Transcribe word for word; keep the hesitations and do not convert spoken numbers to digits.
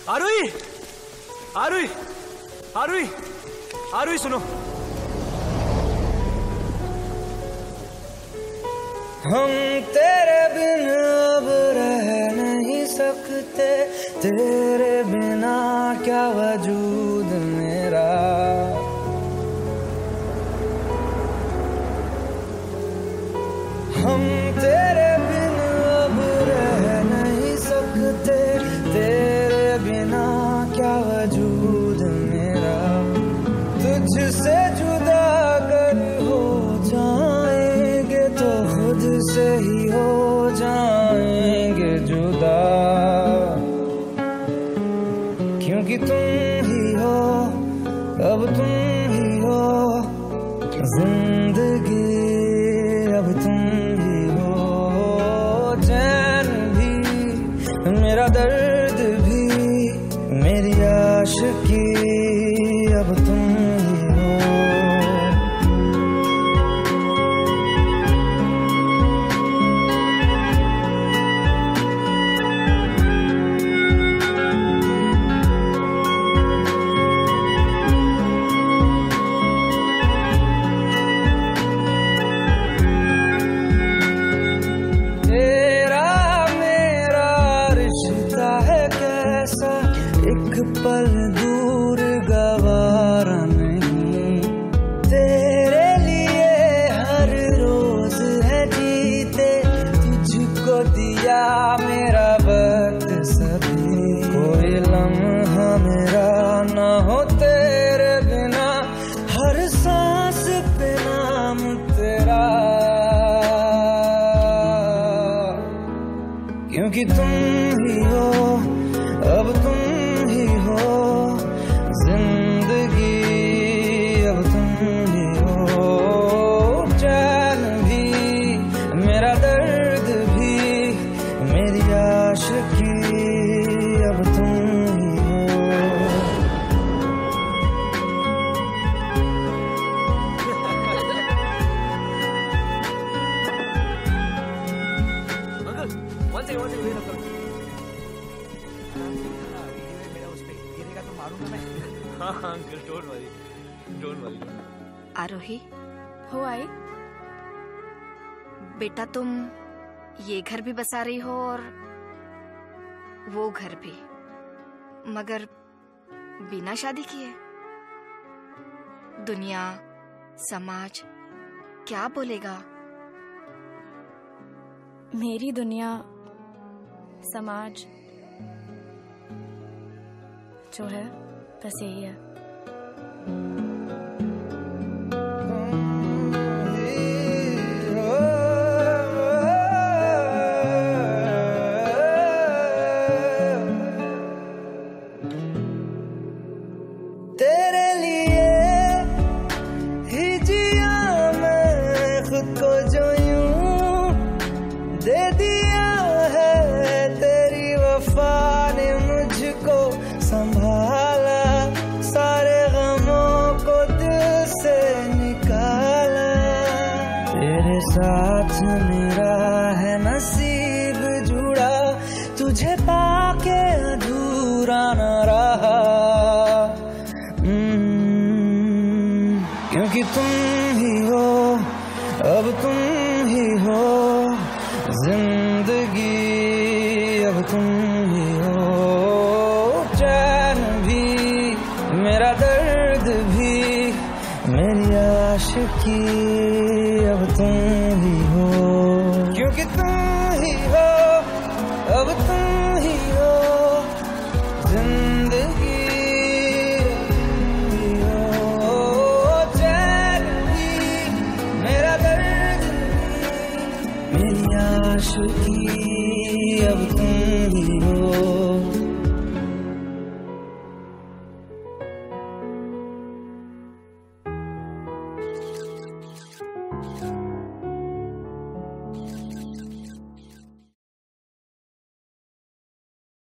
आरुई, आरुई, आरुई, आरुई सुनो। हम तेरे बिन अब रह नहीं सकते, तेरे बिना क्या वजूद मेरा। हम तेरे बिन अब रह नहीं सकते, तेरे बिना क्या वजूद मेरा। तुझसे जुदा अगर हो जाएंगे तो खुद से ही हो जाएंगे जुदा, क्योंकि तुम ही हो, अब तुम ही हो जिंदगी, अब तुम ही हो चैन भी, मेरा दर्द भी, मेरी आशिकी, अब तुम ही हो। पल दूर गवारा नहीं, तेरे लिए हर रोज है जीते, तुझको दिया मेरा वक्त सभी। कोई लम्हा मेरा ना हो तेरे बिना, हर सांस पे नाम तेरा, क्योंकि तुम ही हो, अब तुम ही हो जिंदगी, अब तुम ही हो चैन भी, मेरा दर्द भी, मेरी आशिकी, अब तुम ही हो। Uncle, one second, one second, wait uncle. हाँ uncle, don't worry, don't worry. Aarohi, हो आई? बेटा तुम ये घर भी बसा रही हो और वो घर भी, मगर बिना शादी किए। दुनिया, समाज क्या बोलेगा? मेरी दुनिया, समाज जो है बस यही है। तेरे लिए ही जिया मैं खुद को, जो यूं दे दिया है तेरी वफा ने मुझको संभाला, सारे गमों को दिल से निकाला। तेरे साथ मेरा है नसीब जुड़ा, तुझे पाके अधूरा न रहा, क्योंकि तुम ही हो, अब तुम ही हो जिंदगी, अब तुम ही हो चैन भी, मेरा दर्द भी, मेरी आशिकी, अब तुम ही हो, क्योंकि तुम ही हो, अब तुम ही हो जिंदगी, आशिकी, अब तुम ही हो।